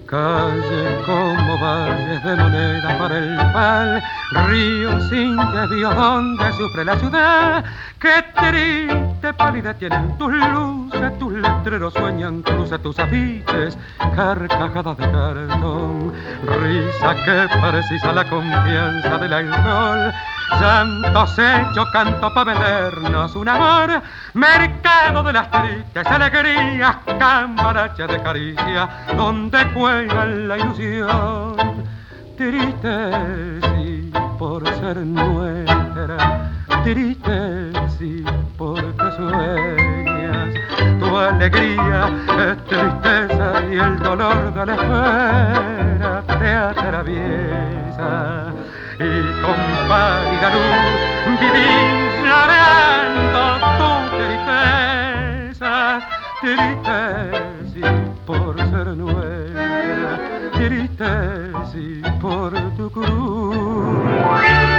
Calles como valles de moneda para el pal, ríos sin desvíos donde sufre la ciudad. Qué triste pálida tienen tus luces, tus letreros sueñan cruces, tus afiches, carcajadas de cartón, risa que precisa la confianza del alcohol. Santos hechos, canto para vendernos un amor, mercado de las tristes alegrías, cambarache de caricia, donde juega la ilusión. Triste sí por ser nuestra, triste sí porque sueñas. Tu alegría es tristeza y el dolor de la espera te atraviesa. Y con pálida luz vivís llorando tu tristeza, triste sí por ser nuestra, triste sí por tu cruz.